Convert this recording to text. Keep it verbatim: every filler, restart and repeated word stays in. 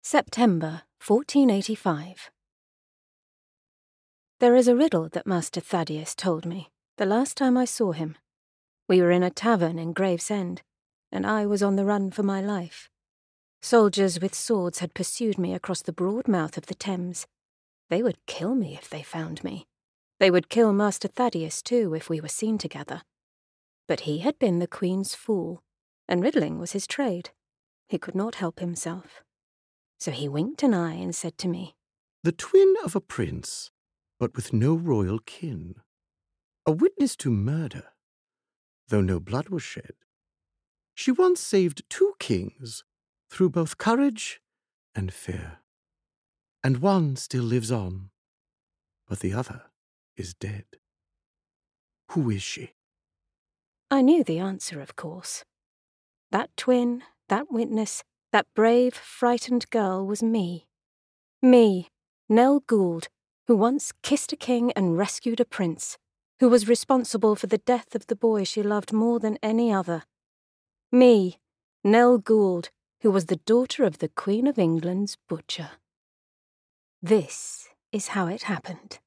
September fourteen eighty-five. There is a riddle that Master Thaddeus told me the last time I saw him. We were in a tavern in Gravesend, and I was on the run for my life. Soldiers with swords had pursued me across the broad mouth of the Thames. They would kill me if they found me. They would kill Master Thaddeus too if we were seen together. But he had been the Queen's fool, and riddling was his trade. He could not help himself. So he winked an eye and said to me, "The twin of a prince, but with no royal kin. A witness to murder, though no blood was shed. She once saved two kings through both courage and fear. And one still lives on, but the other is dead. Who is she?" I knew the answer, of course. That twin, that witness, that brave, frightened girl was me. Me, Nell Gould, who once kissed a king and rescued a prince, who was responsible for the death of the boy she loved more than any other. Me, Nell Gould, who was the daughter of the Queen of England's butcher. This is how it happened.